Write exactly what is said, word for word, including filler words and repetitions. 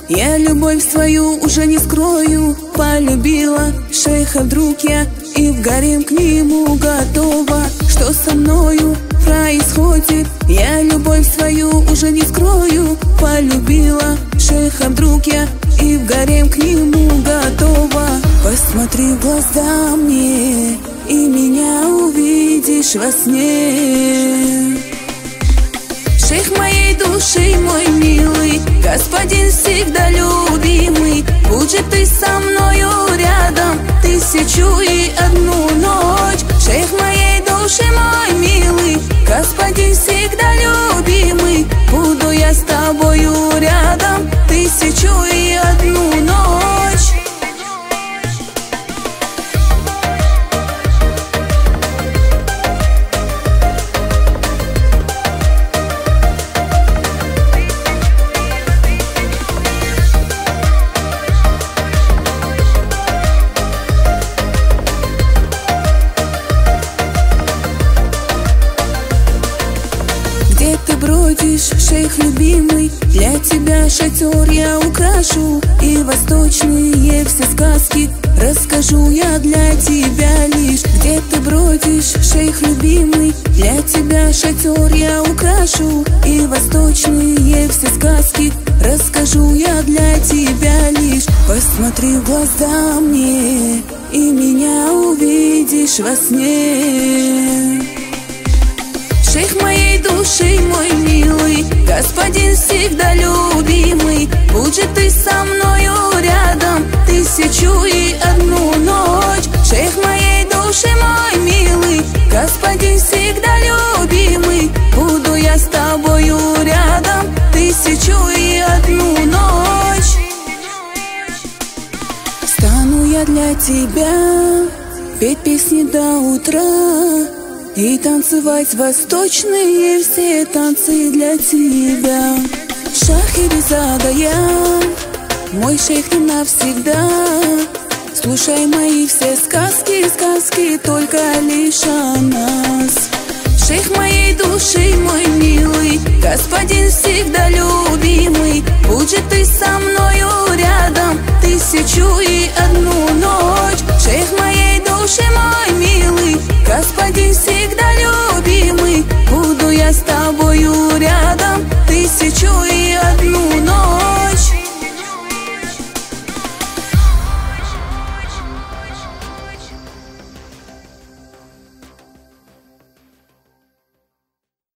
Я любовь свою уже не скрою. Полюбила шейха вдруг я, и в гарем к нему готова. Что со мною происходит? Я любовь свою уже не скрою. Полюбила шейха вдруг я, и в гарем к нему готова. Посмотри в глаза мне, и меня увидишь во сне. Шейх моей души, мой милый, господин всегда любимый. Будь же ты со мною рядом тысячу и одну ночь. Шейх моей души, мой милый, господин всегда любимый. Буду я с тобою рядом тысячу и одну ночь. Где ты бродишь, шейх любимый? Для тебя шатер я украшу, и восточные все сказки расскажу я для тебя лишь. Где ты бродишь, шейх любимый? Для тебя шатер я украшу, и восточные все сказки расскажу я для тебя лишь. Посмотри в глаза мне, и меня увидишь во сне. Шейх моей души, мой милый, господин всегда любимый. Будь же ты со мною рядом тысячу и одну ночь. Шейх моей души, мой милый, господин всегда любимый. Буду я с тобою рядом тысячу и одну ночь. Стану я для тебя петь песни до утра и танцевать восточные все танцы для тебя. Шахерезада я, мой шейх не навсегда. Слушай мои все сказки, сказки только лишь о нас. Шейх моей души, мой милый, господин всегда любимый. Будь же ты со мною рядом тысячу и одну ночь. Шейх моей души, мой милый, господин всегда любимый. Буду я с тобою рядом